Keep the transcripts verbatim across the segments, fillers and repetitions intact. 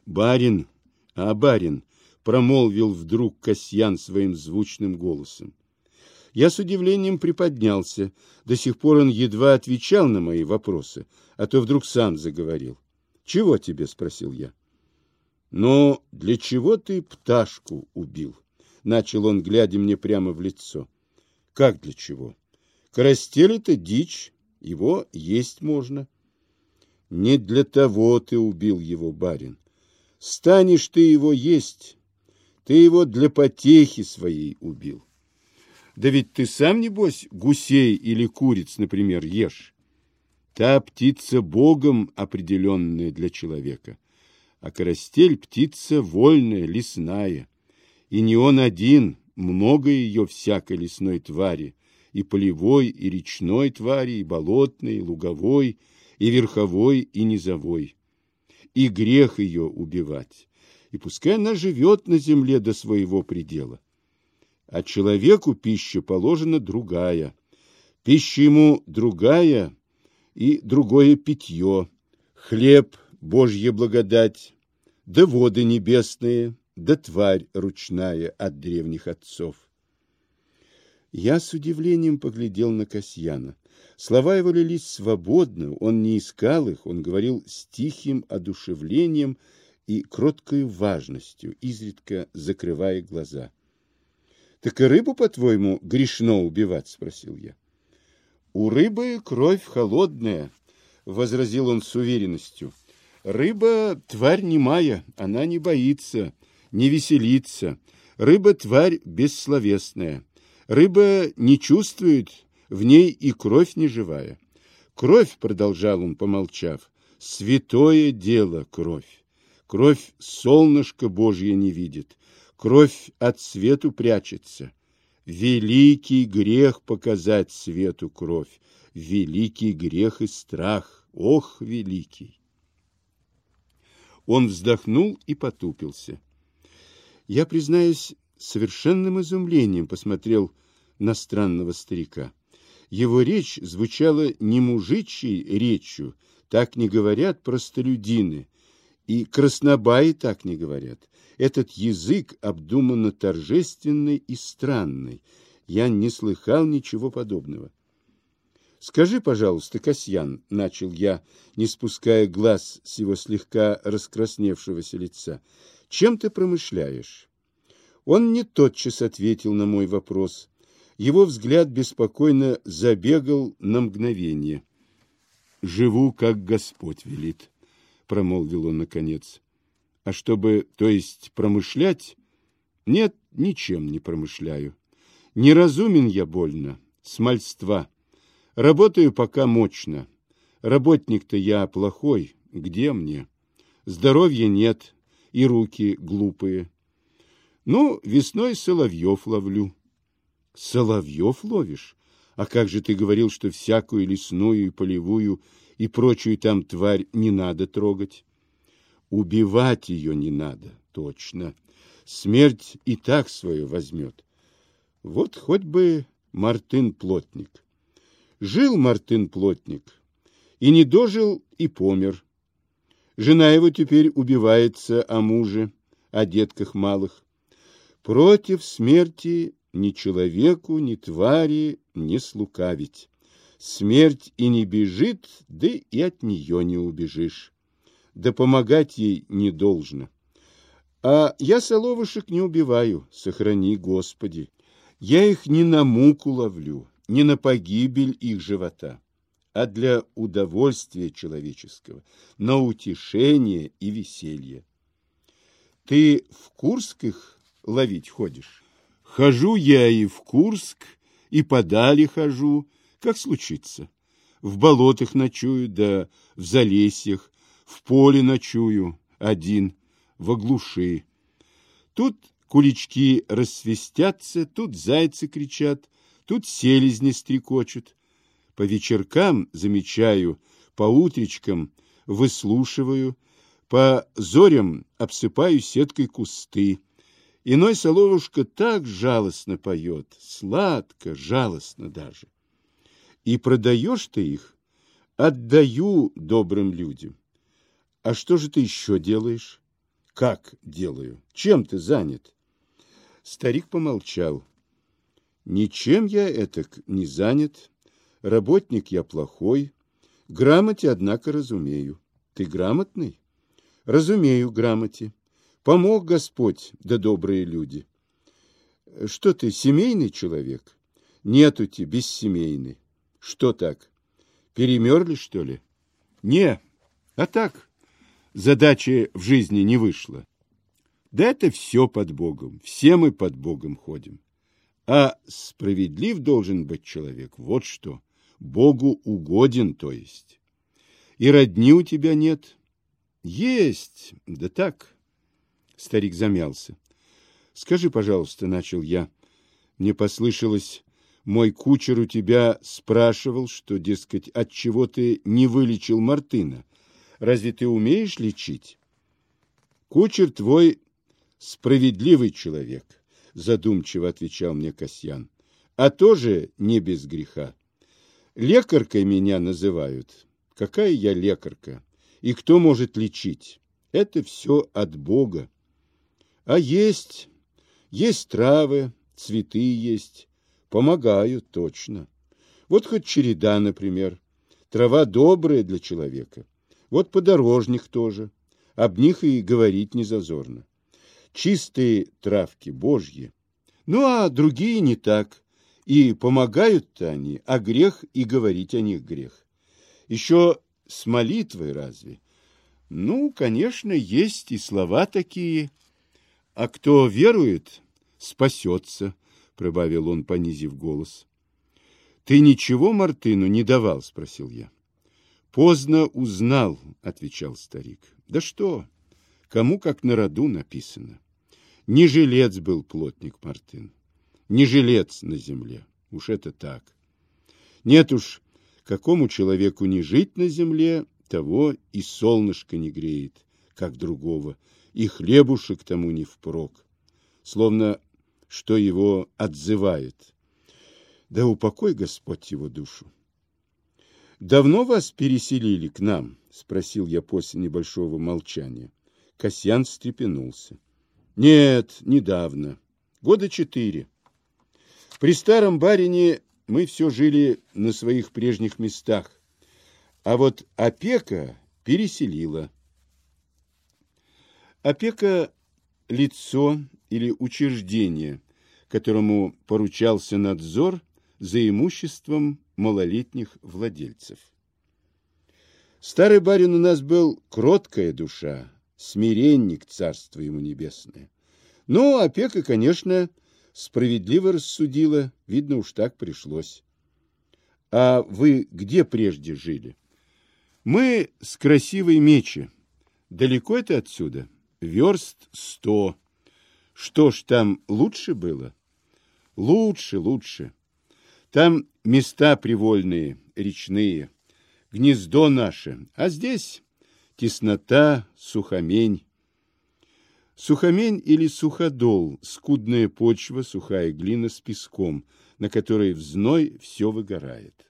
Барин, а барин, промолвил вдруг Касьян своим звучным голосом. Я с удивлением приподнялся. До сих пор он едва отвечал на мои вопросы, а то вдруг сам заговорил. «Чего тебе?» — спросил я. «Но для чего ты пташку убил?» — начал он, глядя мне прямо в лицо. «Как для чего? Карастель — это дичь, его есть можно». «Не для того ты убил его, барин. Станешь ты его есть, ты его для потехи своей убил. Да ведь ты сам, небось, гусей или куриц, например, ешь. Та птица Богом определенная для человека, а карастель птица вольная, лесная. И не он один, много ее всякой лесной твари, и полевой, и речной твари, и болотной, и луговой, и верховой, и низовой. И грех ее убивать, и пускай она живет на земле до своего предела. А человеку пища положена другая, пища ему другая и другое питье, хлеб, Божья благодать, да воды небесные, да тварь ручная от древних отцов. Я с удивлением поглядел на Касьяна. Слова его лились свободно, он не искал их, он говорил с тихим одушевлением и кроткой важностью, изредка закрывая глаза. — Так и рыбу, по-твоему, грешно убивать? — спросил я. — У рыбы кровь холодная, — возразил он с уверенностью. — Рыба — тварь немая, она не боится, не веселится. Рыба — тварь бессловесная. Рыба не чувствует, в ней и кровь не живая. Кровь, — продолжал он, помолчав, — святое дело кровь. Кровь солнышко Божье не видит, кровь от свету прячется. Великий грех показать свету кровь, великий грех и страх, ох, великий. Он вздохнул и потупился. Я, признаюсь, совершенным изумлением посмотрел на странного старика. Его речь звучала не мужичьей речью, так не говорят простолюдины, и краснобаи так не говорят. Этот язык обдуманно торжественный и странный. Я не слыхал ничего подобного. — Скажи, пожалуйста, Касьян, — начал я, не спуская глаз с его слегка раскрасневшегося лица, — чем ты промышляешь? Он не тотчас ответил на мой вопрос. Его взгляд беспокойно забегал на мгновение. — Живу, как Господь велит, — промолвил он наконец. — А чтобы, то есть, промышлять? Нет, ничем не промышляю. Неразумен я больно, с мальства. Работаю пока мощно. Работник-то я плохой, где мне? Здоровья нет, и руки глупые. Ну, весной соловьев ловлю. Соловьев ловишь? А как же ты говорил, что всякую лесную и полевую и прочую там тварь не надо трогать? Убивать ее не надо, точно. Смерть и так свое возьмет. Вот хоть бы Мартын-плотник. Жил Мартын-плотник, и не дожил, и помер. Жена его теперь убивается о муже, о детках малых. Против смерти ни человеку, ни твари не слукавить. Смерть и не бежит, да и от нее не убежишь. Да помогать ей не должно. А я соловушек не убиваю, сохрани, Господи. Я их не на муку ловлю, не на погибель их живота, а для удовольствия человеческого, на утешение и веселье. Ты в Курск их ловить ходишь? Хожу я и в Курск, и подали хожу, как случится. В болотах ночую, да в залесьях, в поле ночую, один, во глуши. Тут кулички рассвистятся, тут зайцы кричат, тут селезни стрекочут. По вечеркам замечаю, по утречкам выслушиваю, по зорям обсыпаю сеткой кусты. Иной соловушка так жалостно поет, сладко, жалостно даже. И продаешь ты их? Отдаю добрым людям. А что же ты еще делаешь? Как делаю? Чем ты занят? Старик помолчал. Ничем я этак не занят. Работник я плохой. Грамоте, однако, разумею. Ты грамотный? Разумею грамоте. Помог Господь, да добрые люди. Что ты, семейный человек? Нету ты, бессемейный. Что так? Перемерли, что ли? Не, а так, задачи в жизни не вышло. Да это все под Богом, все мы под Богом ходим. А справедлив должен быть человек, вот что, Богу угоден, то есть. И родни у тебя нет? Есть, да так. Старик замялся. Скажи, пожалуйста, начал я, мне послышалось, мой кучер у тебя спрашивал, что, дескать, отчего ты не вылечил Мартына. Разве ты умеешь лечить? Кучер твой справедливый человек, задумчиво отвечал мне Касьян, а тоже не без греха. Лекаркой меня называют. Какая я лекарка? И кто может лечить? Это все от Бога. А есть, есть травы, цветы есть. Помогают, точно. Вот хоть череда, например. Трава добрая для человека. Вот подорожник тоже. Об них и говорить не зазорно. Чистые травки божьи. Ну, а другие не так. И помогают-то они, а грех и говорить о них грех. Еще с молитвой разве? Ну, конечно, есть и слова такие. А кто верует, спасется, прибавил он, понизив голос. Ты ничего Мартыну не давал, спросил я. Поздно узнал, отвечал старик. Да что, кому как на роду написано. Не жилец был плотник Мартын, не жилец на земле, уж это так. Нет уж, какому человеку не жить на земле, того и солнышко не греет, как другого, и хлебушек тому не впрок, словно что его отзывает. Да упокой Господь его душу. Давно вас переселили к нам? Спросил я после небольшого молчания. Касьян встрепенулся. Нет, недавно. Года четыре. При старом барине мы все жили на своих прежних местах, а вот опека переселила. Опека – лицо или учреждение, которому поручался надзор за имуществом малолетних владельцев. Старый барин у нас был кроткая душа, смиренник, царство ему небесное. Но опека, конечно, справедливо рассудила, видно, уж так пришлось. А вы где прежде жили? Мы с Красивой Мечи. Далеко это отсюда? Верст сто. Что ж, там лучше было? Лучше, лучше. Там места привольные, речные, гнездо наше, а здесь теснота, сухомень. Сухомень или суходол, скудная почва, сухая глина с песком, на которой в зной все выгорает.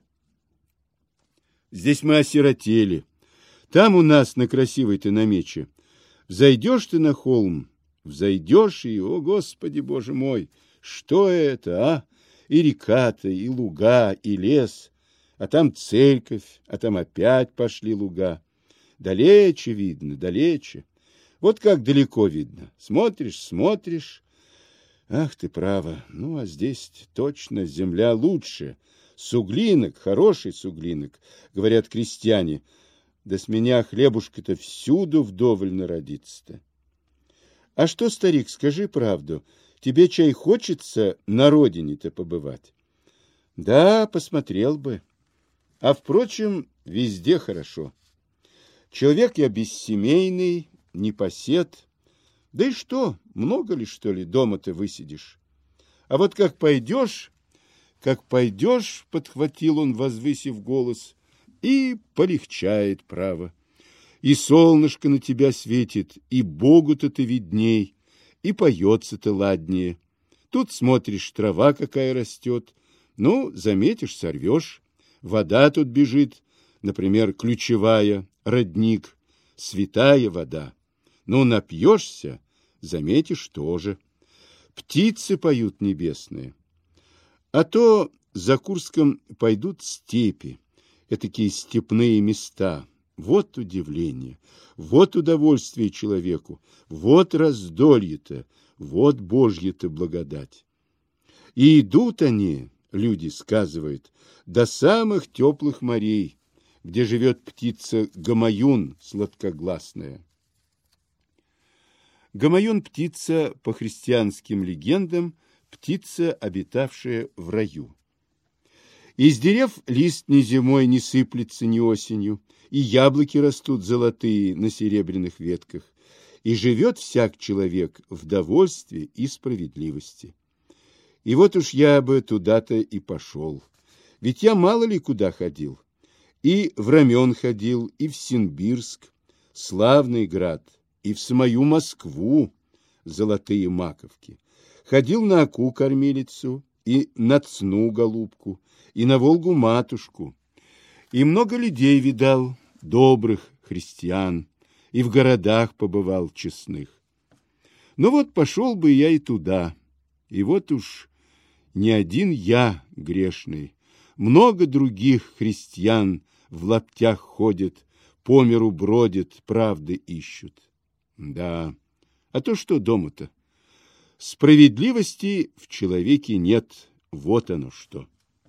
Здесь мы осиротели. Там у нас на Красивой-то на Мече. Взойдешь ты на холм, взойдешь и, о, Господи, Боже мой, что это, а? И река-то, и луга, и лес, а там церковь, а там опять пошли луга. Далече видно, далече. Вот как далеко видно. Смотришь, смотришь. Ах ты, право. Ну, а здесь точно земля лучше. Суглинок, хороший суглинок, говорят крестьяне. Да с меня хлебушка-то всюду вдоволь народится-то. А что, старик, скажи правду, тебе чай хочется на родине-то побывать? Да, посмотрел бы. А, впрочем, везде хорошо. Человек я бессемейный, непосед. Да и что, много ли, что ли, дома-то высидишь? А вот как пойдешь, как пойдешь, подхватил он, возвысив голос, и полегчает, право. И солнышко на тебя светит, и Богу-то ты видней, и поется-то ладнее. Тут смотришь, трава какая растет, ну, заметишь, сорвешь. Вода тут бежит, например, ключевая, родник, святая вода. Но напьешься, заметишь тоже. Птицы поют небесные. А то за Курском пойдут степи, этакие степные места. Вот удивление, вот удовольствие человеку, вот раздолье-то, вот Божья-то благодать. И идут они, люди сказывают, до самых теплых морей, где живет птица гамаюн сладкогласная. Гамаюн – птица, по христианским легендам, птица, обитавшая в раю. Из дерев лист ни зимой не сыплется, ни осенью, и яблоки растут золотые на серебряных ветках, и живет всяк человек в довольстве и справедливости. И вот уж я бы туда-то и пошел, ведь я мало ли куда ходил. И в Рамен ходил, и в Симбирск, славный град, и в самую Москву, золотые маковки. Ходил на Оку-кормилицу, и на Цну голубку, и на Волгу-матушку. И много людей видал, добрых христиан, и в городах побывал честных. Но вот пошел бы я и туда, и вот уж не один я грешный, много других христиан в лаптях ходят, по миру бродят, правды ищут. Да, а то что дома-то? Справедливости в человеке нет, вот оно что.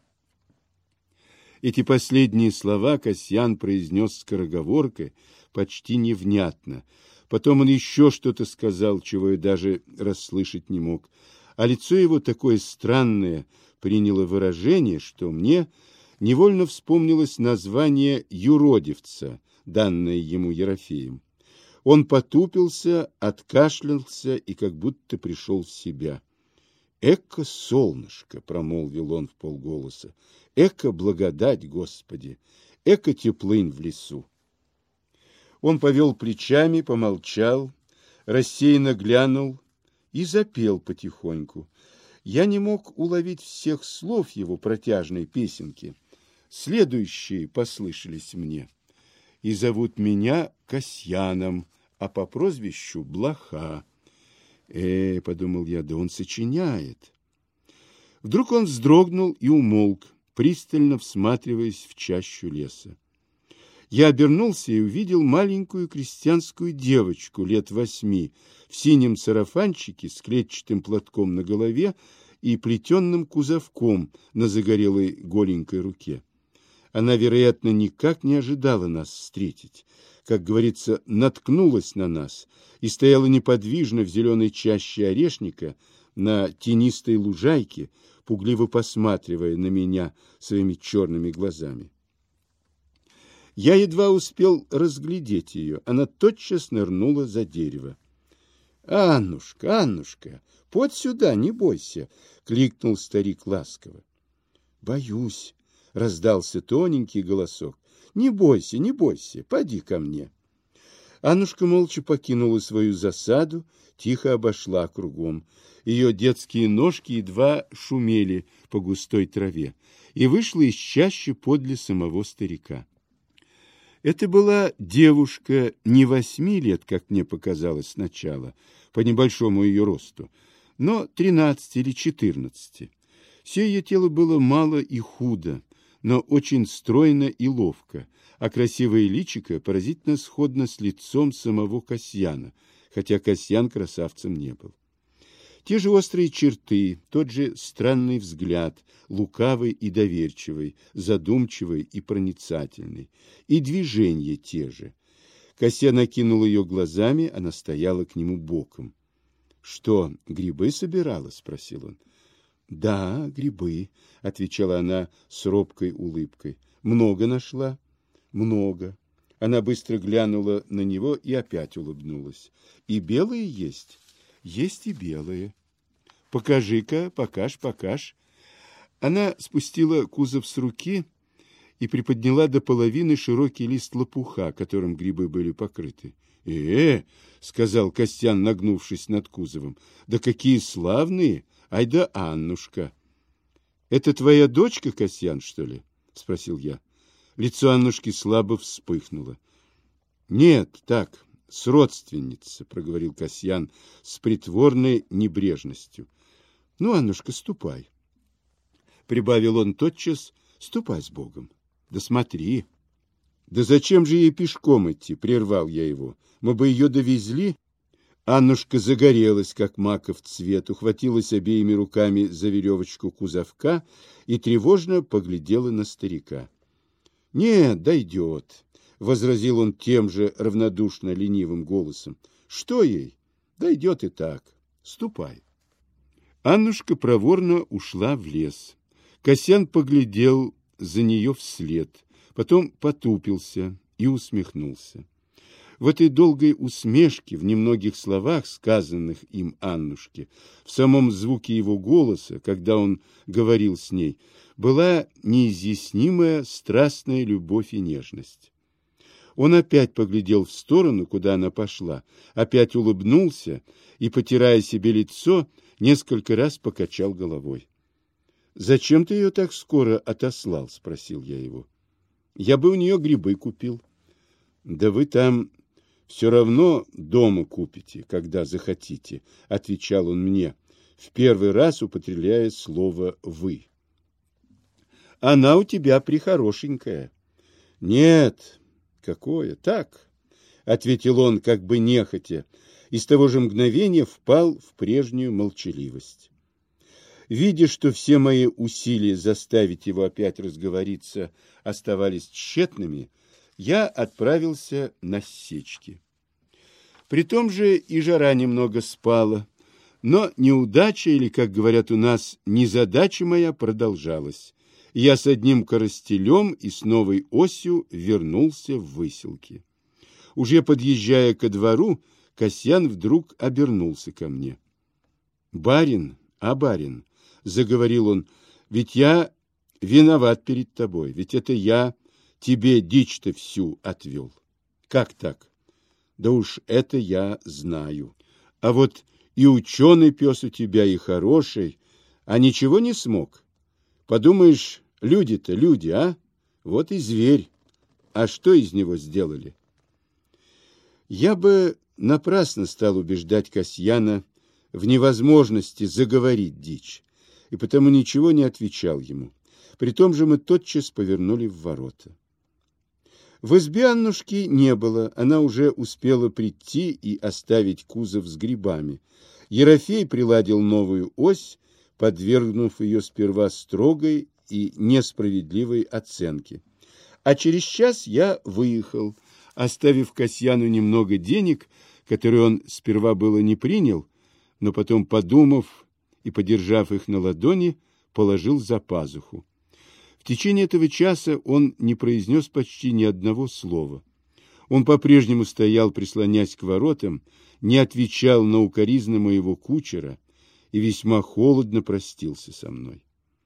Эти последние слова Касьян произнес скороговоркой, почти невнятно. Потом он еще что-то сказал, чего я даже расслышать не мог. А лицо его такое странное приняло выражение, что мне невольно вспомнилось название юродивца, данное ему Ерофеем. Он потупился, откашлялся и как будто пришел в себя. «Эко солнышко!» — промолвил он вполголоса. «Эко благодать, Господи! Эко теплынь в лесу!» Он повел плечами, помолчал, рассеянно глянул и запел потихоньку. Я не мог уловить всех слов его протяжной песенки. Следующие послышались мне. «И зовут меня Касьяном, а по прозвищу Блоха». «Э, — подумал я, — да он сочиняет». Вдруг он вздрогнул и умолк, пристально всматриваясь в чащу леса. Я обернулся и увидел маленькую крестьянскую девочку лет восьми в синем сарафанчике с клетчатым платком на голове и плетенным кузовком на загорелой голенькой руке. Она, вероятно, никак не ожидала нас встретить. Как говорится, наткнулась на нас и стояла неподвижно в зеленой чаще орешника на тенистой лужайке, пугливо посматривая на меня своими черными глазами. Я едва успел разглядеть ее. Она тотчас нырнула за дерево. «Аннушка, Аннушка, подь сюда, не бойся!» — кликнул старик ласково. «Боюсь!» — раздался тоненький голосок. «Не бойся, не бойся, поди ко мне». Аннушка молча покинула свою засаду, тихо обошла кругом. Ее детские ножки едва шумели по густой траве и вышла из чащи подле самого старика. Это была девушка не восьми лет, как мне показалось сначала, по небольшому ее росту, но тринадцати или четырнадцати. Все ее тело было мало и худо, но очень стройно и ловко, а красивое личико поразительно сходно с лицом самого Касьяна, хотя Касьян красавцем не был. Те же острые черты, тот же странный взгляд, лукавый и доверчивый, задумчивый и проницательный, и движения те же. Касьян окинул ее глазами, она стояла к нему боком. — Что, грибы собирала? — спросил он. — Да, грибы, — отвечала она с робкой улыбкой. — Много нашла? — Много. Она быстро глянула на него и опять улыбнулась. — И белые есть? — Есть и белые. — Покажи-ка, покажь, покажь. Она спустила кузов с руки и приподняла до половины широкий лист лопуха, которым грибы были покрыты. «Э, -э — сказал Костян, нагнувшись над кузовом, — да какие славные! Ай да Аннушка! — Это твоя дочка, Костян, что ли? — спросил я. Лицо Аннушки слабо вспыхнуло. — Нет, так, Сродственница, проговорил Касьян с притворной небрежностью. Ну, Аннушка, ступай. Прибавил он тотчас, ступай с Богом. Да смотри. Да зачем же ей пешком идти, прервал я его. Мы бы ее довезли. Аннушка загорелась, как маков цвет, ухватилась обеими руками за веревочку кузовка и тревожно поглядела на старика. — Нет, дойдет, — возразил он тем же равнодушно ленивым голосом. — Что ей? Дойдет и так. Ступай. Аннушка проворно ушла в лес. Касьян поглядел за нее вслед, потом потупился и усмехнулся. В этой долгой усмешке, в немногих словах, сказанных им Аннушке, в самом звуке его голоса, когда он говорил с ней, была неизъяснимая страстная любовь и нежность. Он опять поглядел в сторону, куда она пошла, опять улыбнулся и, потирая себе лицо, несколько раз покачал головой. — Зачем ты ее так скоро отослал? — спросил я его. — Я бы у нее грибы купил. — Да вы там все равно дома купите, когда захотите, — отвечал он мне, в первый раз употребляя слово «вы». — Она у тебя прихорошенькая. — Нет, какое, так, — ответил он как бы нехотя, и с того же мгновения впал в прежнюю молчаливость. Видя, что все мои усилия заставить его опять разговориться оставались тщетными, я отправился на сечки. Притом же и жара немного спала, но неудача, или, как говорят у нас, незадача моя продолжалась. Я с одним коростелем и с новой осью вернулся в Выселки. Уже подъезжая ко двору, Касьян вдруг обернулся ко мне. — Барин, а барин, — заговорил он, — ведь я виноват перед тобой, ведь это я тебе дичь-то всю отвел. Как так? Да уж это я знаю. А вот и ученый пес у тебя, и хороший, а ничего не смог. Подумаешь, люди-то люди, а? Вот и зверь. А что из него сделали? Я бы напрасно стал убеждать Касьяна в невозможности заговорить дичь, и потому ничего не отвечал ему. При том же мы тотчас повернули в ворота. В избе Аннушки не было, она уже успела прийти и оставить кузов с грибами. Ерофей приладил новую ось, подвергнув ее сперва строгой и несправедливой оценке. А через час я выехал, оставив Касьяну немного денег, которые он сперва было не принял, но потом, подумав и подержав их на ладони, положил за пазуху. В течение этого часа он не произнес почти ни одного слова. Он по-прежнему стоял, прислонясь к воротам, не отвечал на укоризны моего кучера и весьма холодно простился со мной.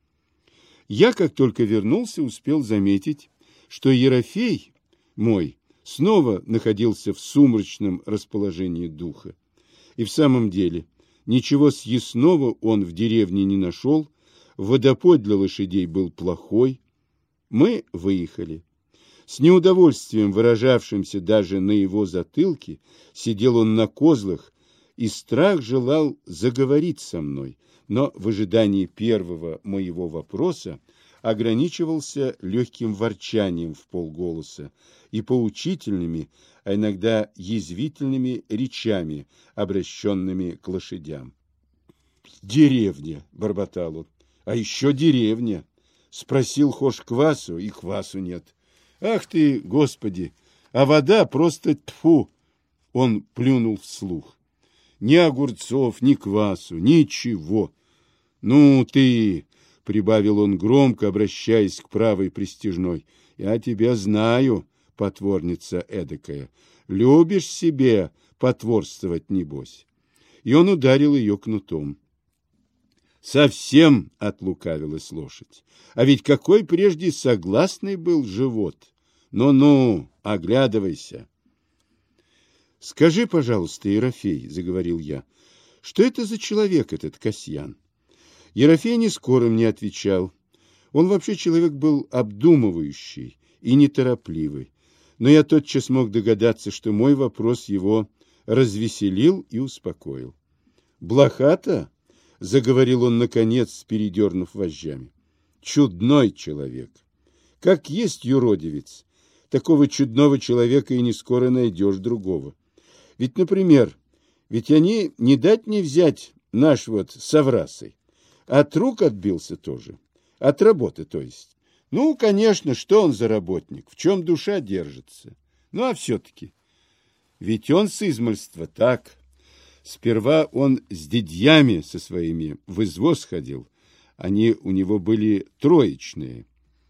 Я, как только вернулся, успел заметить, что Ерофей мой снова находился в сумрачном расположении духа. И в самом деле ничего съестного он в деревне не нашел, водопой для лошадей был плохой. Мы выехали. С неудовольствием, выражавшимся даже на его затылке, сидел он на козлах, и страх желал заговорить со мной, но в ожидании первого моего вопроса ограничивался легким ворчанием в полголоса и поучительными, а иногда язвительными речами, обращенными к лошадям. «Деревня!» — бормотал он. «А еще деревня! Спросил, хошь квасу, и квасу нет. Ах ты, Господи! А вода просто тьфу!» Он плюнул вслух. «Ни огурцов, ни квасу, ничего! Ну ты!» — прибавил он громко, обращаясь к правой пристяжной. «Я тебя знаю, потворница эдакая. Любишь себе потворствовать, небось». И он ударил ее кнутом. Совсем отлукавилась лошадь. А ведь какой прежде согласный был живот. Ну-ну, оглядывайся. «Скажи, пожалуйста, Ерофей, — заговорил я, — что это за человек этот Касьян?» Ерофей не скоро мне отвечал. Он вообще человек был обдумывающий и неторопливый. но я тотчас мог догадаться, что мой вопрос его развеселил и успокоил. «Блоха-то?» — заговорил он, наконец, передернув вожжами. «Чудной человек! Как есть юродивец, такого чудного человека и не скоро найдешь другого. Ведь, например, ведь они не дать не взять наш вот с Аврасой. От рук отбился тоже, от работы, то есть. Ну, конечно, что он за работник, в чем душа держится. Ну, а все-таки, ведь он с измольства так. Сперва он с дядьями со своими в извоз ходил. Они у него были троечные.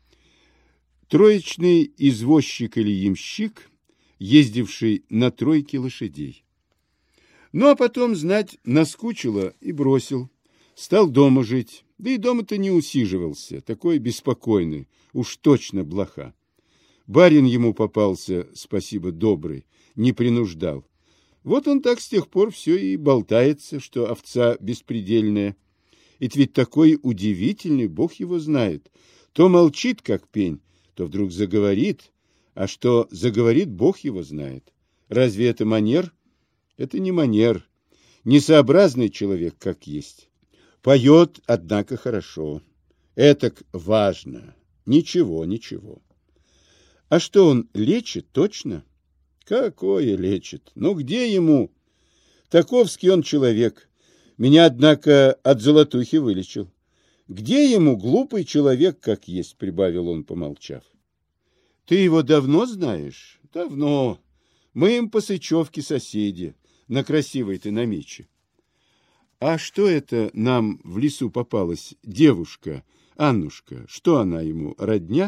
Троечный извозчик или ямщик, ездивший на тройке лошадей. Ну, а потом, знать, наскучило и бросил. Стал дома жить, да и дома-то не усиживался, такой беспокойный, уж точно блоха. Барин ему попался, спасибо, добрый, не принуждал. Вот он так с тех пор все и болтается, что овца беспредельная. И ведь такой удивительный, Бог его знает. То молчит, как пень, то вдруг заговорит, а что заговорит, Бог его знает. Разве это манер? Это не манер. Несообразный человек, как есть. Поет, однако, хорошо. Этак важно. Ничего, ничего. А что он лечит, точно? Какое лечит? Ну, где ему? Таковский он человек. Меня, однако, от золотухи вылечил. Где ему глупый человек, как есть, прибавил он, помолчав. Ты его давно знаешь? Давно. Мы им по Сычевке соседи, на красивой-то намече. А что это нам в лесу попалась девушка, Аннушка? Что она ему, родня?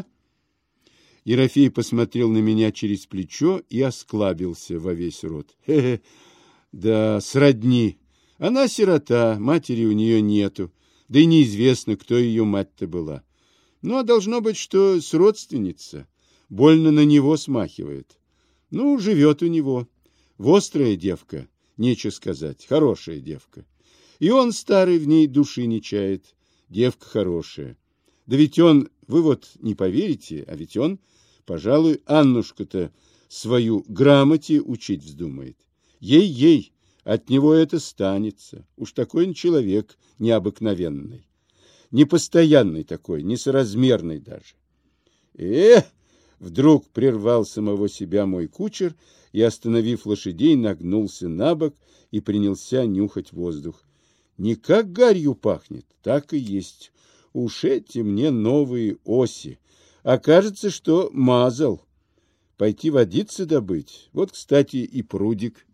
Ерофей посмотрел на меня через плечо и осклабился во весь рот. Хе-хе, да, сродни. Она сирота, матери у нее нету, да и неизвестно, кто ее мать-то была. Ну, а должно быть, что с родственница. Больно на него смахивает. Ну, живет у него. Вострая девка, нечего сказать, хорошая девка. И он, старый, в ней души не чает. Девка хорошая. Да ведь он, вы вот не поверите, а ведь он, пожалуй, Аннушку-то свою грамоте учить вздумает. Ей-ей, от него это станется. Уж такой он человек необыкновенный. Непостоянный такой, несоразмерный даже. Эх! Вдруг прервал самого себя мой кучер и, остановив лошадей, нагнулся на бок и принялся нюхать воздух. Не как гарью пахнет, так и есть. Уж эти мне новые оси. А кажется, что мазал. Пойти водиться добыть. Вот, кстати, и прудик.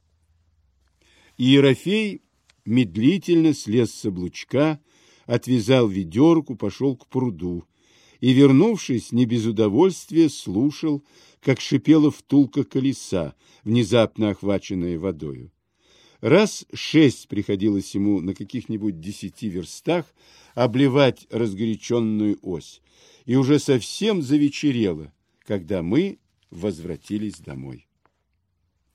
И Ерофей медлительно слез с облучка, отвязал ведерку, пошел к пруду. И, вернувшись, не без удовольствия слушал, как шипела втулка колеса, внезапно охваченная водою. Раз шесть приходилось ему на каких-нибудь десяти верстах обливать разгоряченную ось, и уже совсем завечерело, когда мы возвратились домой.